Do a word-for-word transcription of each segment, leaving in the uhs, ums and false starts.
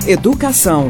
Educação.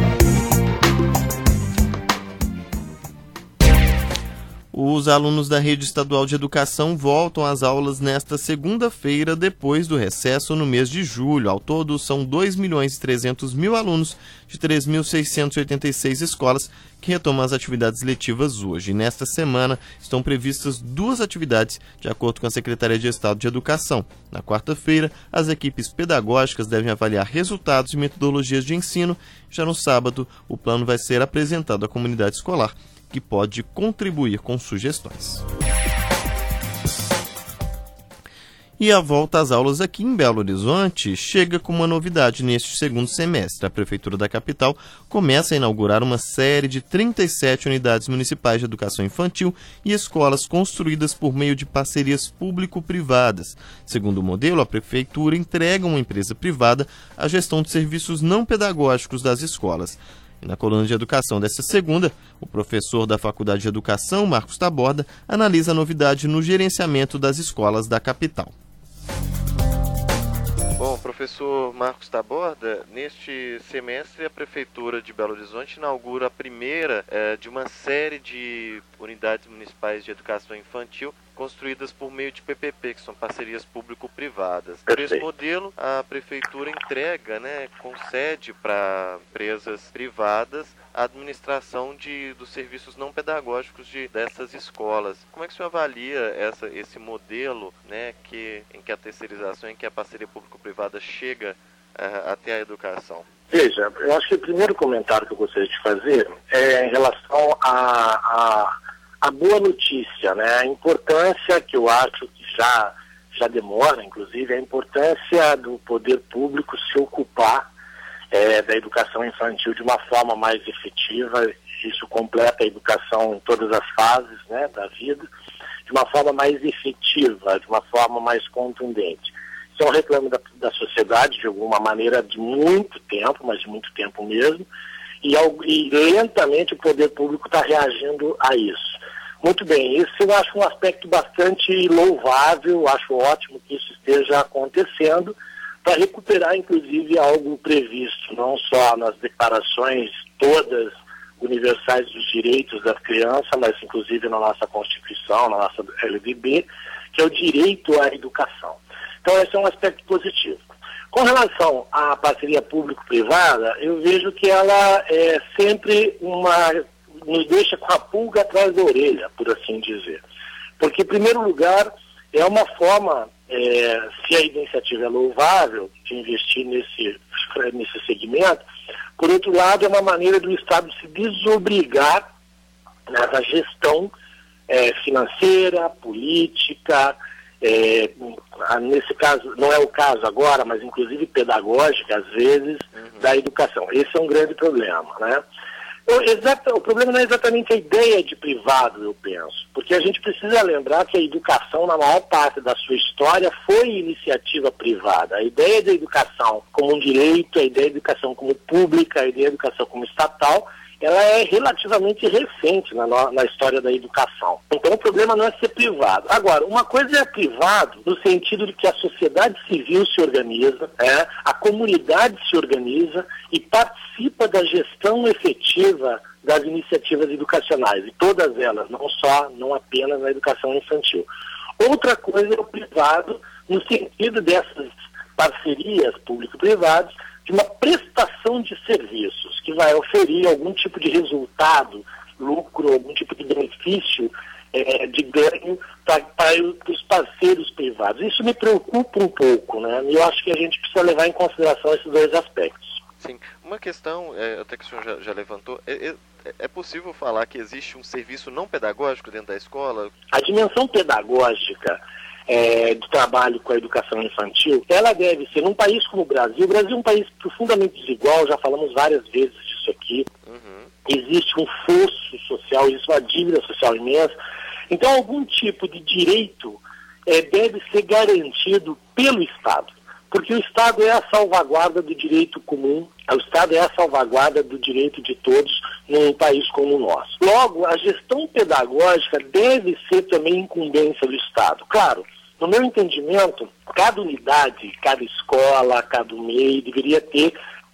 Os alunos da Rede Estadual de Educação voltam às aulas nesta segunda-feira, depois do recesso no mês de julho. Ao todo, são dois milhões e trezentos mil alunos de três mil seiscentas e oitenta e seis escolas que retomam as atividades letivas hoje. E nesta semana estão previstas duas atividades, de acordo com a Secretaria de Estado de Educação. Na quarta-feira, as equipes pedagógicas devem avaliar resultados e metodologias de ensino. Já no sábado, o plano vai ser apresentado à comunidade escolar, que pode contribuir com sugestões. E a volta às aulas aqui em Belo Horizonte chega com uma novidade neste segundo semestre. A Prefeitura da capital começa a inaugurar uma série de trinta e sete unidades municipais de educação infantil e escolas construídas por meio de parcerias público-privadas. Segundo o modelo, a Prefeitura entrega a uma empresa privada a gestão de serviços não pedagógicos das escolas. E na coluna de educação desta segunda, o professor da Faculdade de Educação, Marcos Taborda, analisa a novidade no gerenciamento das escolas da capital. Bom, professor Marcos Taborda, neste semestre a Prefeitura de Belo Horizonte inaugura a primeira é, de uma série de unidades municipais de educação infantil construídas por meio de P P P, que são parcerias público-privadas. Por esse modelo, a Prefeitura entrega, né, concede para empresas privadas a administração de, dos serviços não pedagógicos de, dessas escolas. Como é que o senhor avalia essa, esse modelo, né, que, em que a terceirização, em que a parceria público-privada chega uh, até a educação? Veja, eu acho que o primeiro comentário que eu gostaria de fazer é em relação a... a... a boa notícia, né? A importância que eu acho que já, já demora, inclusive, a importância do poder público se ocupar é, da educação infantil de uma forma mais efetiva. Isso completa a educação em todas as fases, né, da vida, de uma forma mais efetiva, de uma forma mais contundente. Isso é um reclamo da, da sociedade, de alguma maneira, de muito tempo, mas de muito tempo mesmo, e, e lentamente o poder público está reagindo a isso. Muito bem, isso eu acho um aspecto bastante louvável, acho ótimo que isso esteja acontecendo, para recuperar, inclusive, algo previsto, não só nas declarações todas universais dos direitos da criança, mas inclusive na nossa Constituição, na nossa L D B, que é o direito à educação. Então, esse é um aspecto positivo. Com relação à parceria público-privada, eu vejo que ela é sempre uma... nos deixa com a pulga atrás da orelha, por assim dizer. Porque, em primeiro lugar, é uma forma, é, se a iniciativa é louvável, de investir nesse, nesse segmento, por outro lado, é uma maneira do Estado se desobrigar, né, da gestão é, financeira, política, é, nesse caso, não é o caso agora, mas inclusive pedagógica, às vezes, uhum. da educação. Esse é um grande problema, né? O, exato, o problema não é exatamente a ideia de privado, eu penso, porque a gente precisa lembrar que a educação, na maior parte da sua história, foi iniciativa privada. A ideia da educação como um direito, a ideia da educação como pública, a ideia da educação como estatal, ela é relativamente recente na, na história da educação. Então o problema não é ser privado. Agora, uma coisa é privado no sentido de que a sociedade civil se organiza, é, a comunidade se organiza e participa da gestão efetiva das iniciativas educacionais, e todas elas, não só, não apenas na educação infantil. Outra coisa é o privado no sentido dessas parcerias público-privadas, de uma prestação de serviços que vai oferir algum tipo de resultado, lucro, algum tipo de benefício é, de ganho para os parceiros privados. Isso me preocupa um pouco, né? E eu acho que a gente precisa levar em consideração esses dois aspectos. Sim, uma questão, é, até que o senhor já, já levantou, é, é, é possível falar que existe um serviço não pedagógico dentro da escola? A dimensão pedagógica É, do trabalho com a educação infantil, ela deve ser, num país como o Brasil, o Brasil é um país profundamente desigual, já falamos várias vezes disso aqui, uhum. Existe um fosso social, existe uma dívida social imensa, então algum tipo de direito é, deve ser garantido pelo Estado, porque o Estado é a salvaguarda do direito comum, o Estado é a salvaguarda do direito de todos num país como o nosso. Logo, a gestão pedagógica deve ser também incumbência do Estado. Claro, no meu entendimento, cada unidade, cada escola, cada M E I deveria ter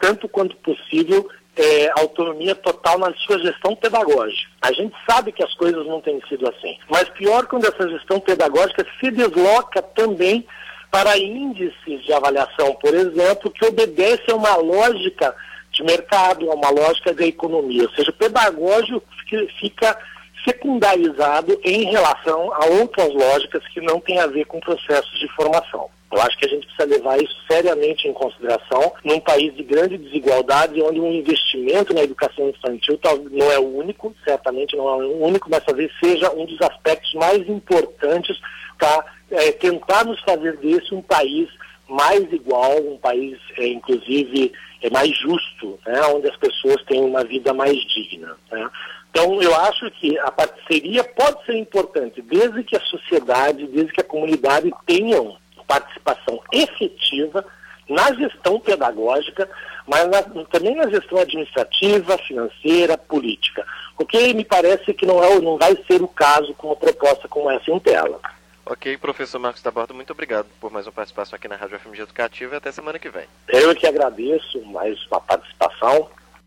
tanto quanto possível, é, autonomia total na sua gestão pedagógica. A gente sabe que as coisas não têm sido assim, mas pior quando essa gestão pedagógica se desloca também para índices de avaliação, por exemplo, que obedecem a uma lógica de mercado, a uma lógica da economia, ou seja, o pedagógico fica secundarizado em relação a outras lógicas que não têm a ver com processos de formação. Eu acho que a gente precisa levar isso seriamente em consideração num país de grande desigualdade, onde um investimento na educação infantil não é o único, certamente não é o único, mas talvez seja um dos aspectos mais importantes para é, tentar nos fazer desse um país mais igual, um país, é, inclusive, é, mais justo, né, onde as pessoas têm uma vida mais digna, né? Então, eu acho que a parceria pode ser importante, desde que a sociedade, desde que a comunidade tenham participação efetiva na gestão pedagógica, mas na, também na gestão administrativa, financeira, política. O que me parece que não, é, não vai ser o caso com uma proposta como essa em tela. Ok, professor Marcos da Borda, muito obrigado por mais uma participação aqui na Rádio F M G Educativa e até semana que vem. Eu que agradeço mais uma participação.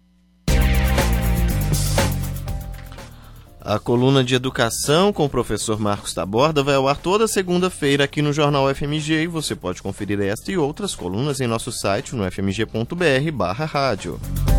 A coluna de educação com o professor Marcos da Borda vai ao ar toda segunda-feira aqui no Jornal F M G e você pode conferir esta e outras colunas em nosso site no f m g ponto b r barra rádio.